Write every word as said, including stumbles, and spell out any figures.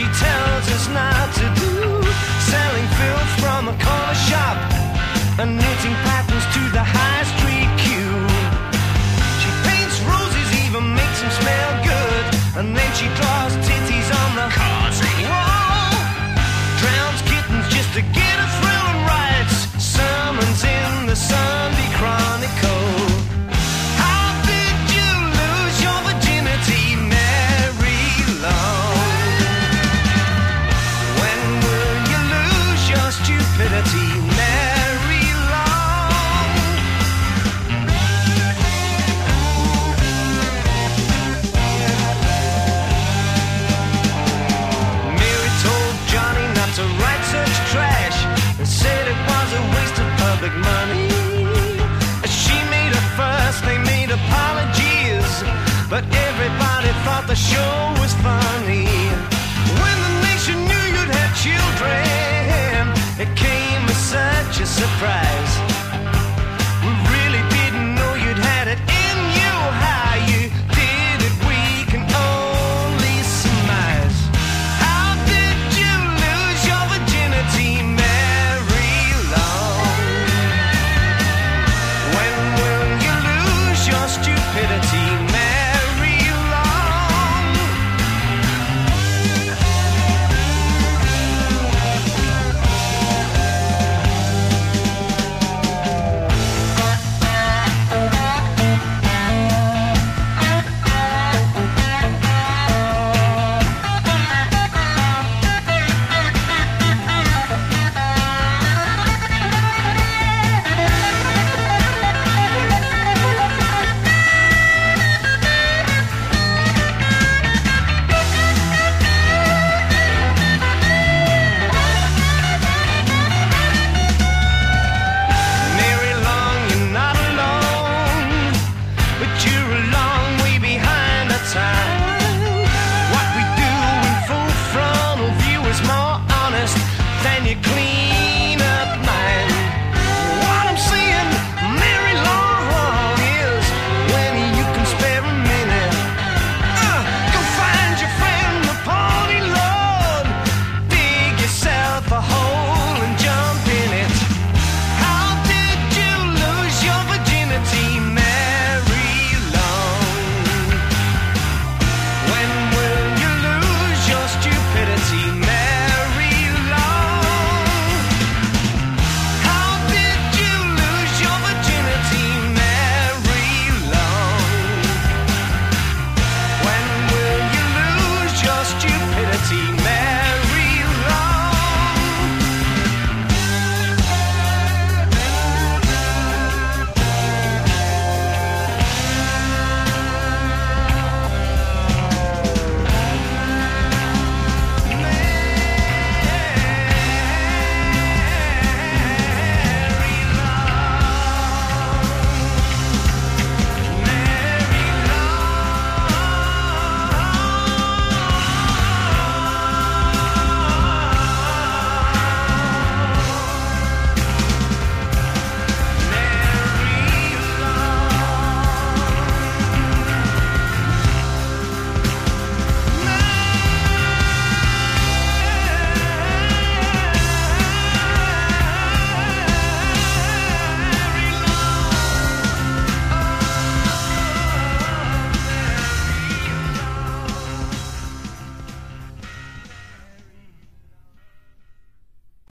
tells us not to do. Selling filth from a corner shop and knitting patterns to the high street queue. She paints roses, even makes them smell good, and then she draws titties on the wall. Drowns kittens just to get a thrill and writes sermons in the Sunday Chronicle. How did you lose your virginity, Mary Long? When will you lose your stupidity, Mary Long? Mary told Johnny not to write such trash and said it was a waste of public money. She made a fuss, they made apologies, but everybody thought the show